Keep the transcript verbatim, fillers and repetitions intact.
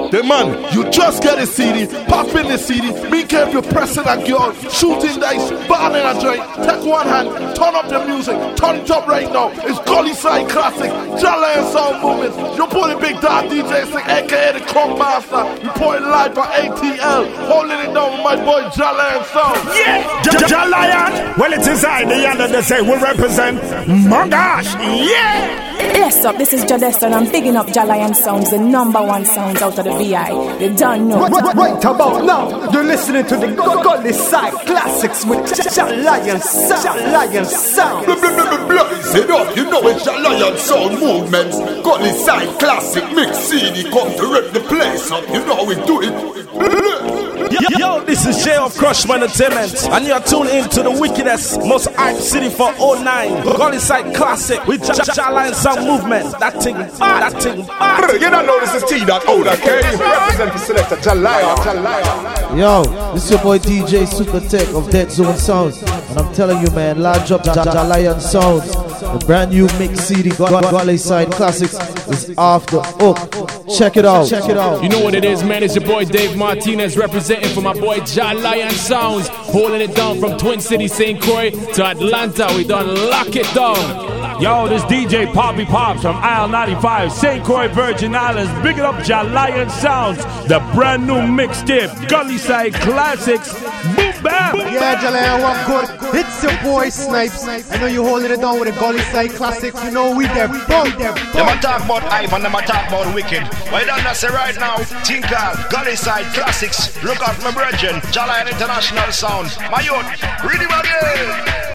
The man, you just get a C D, pop in the C D, me care if you're pressing a girl, shooting dice, balling a joint, take one hand, turn up the music, turn it up right now. It's Gully Side Classic, Jalayan Sound Movements. You're putting Big Dog D J Slick, aka the Crunk Master, reporting live by A T L, holding it down with my boy Jalayan Sound. Yeah, Jalayan. Well, it is I, the yonder they say we represent my gosh, yeah. Yes, up, this is Jadesta and I'm bigging up Jalayan Sounds, the number one sounds out of the V I. You don't know. Right, right, right about now, you're listening to the Gully Side Classics with Jalayan Sound. Jalayan Sound. Blaze it up, you know it's Jalayan Sound Movements. Gully Side Classic Mix C D come to rip the place up. You know how we do it. Yo, yo, this is Jay of Crushman Entertainment, and you're tuned in to the wickedest, most hyped city for oh nine, Gully Side Classic with Jalayan Sound Movement. That thing bad, that thing bad. You don't know this is T dot O, okay? Represent the selector Jalayan, Jalayan. Yo, this is your boy D J Super Tech of Dead Zone Sounds, and I'm telling you, man, large up Jalayan Sounds. The brand new mix C D, Gully Side Classics, is off the hook. Check it out. Check it out. You know what it is, man. It's your boy Dave Martinez representing for my boy Jalayan Sounds, holding it down from Twin City, Saint Croix to Atlanta. We done lock it down. Yo, this D J Poppy Pops from aisle ninety-five, Saint Croix, Virgin Islands. Big it up, Jalayan Sounds, the brand new mixtape, Gully Side Classics. Boom, bam. Yeah, Jalayan, what good? It's your boy Snipes. I know you holding it down with the Gully Side Classics. You know we there, both there. Them a talk about hype and them a talk about wicked. Why don't I say right now? Think of Gully Side Classics. Look out my brethren, Jalayan International Sound. My youth, read him again.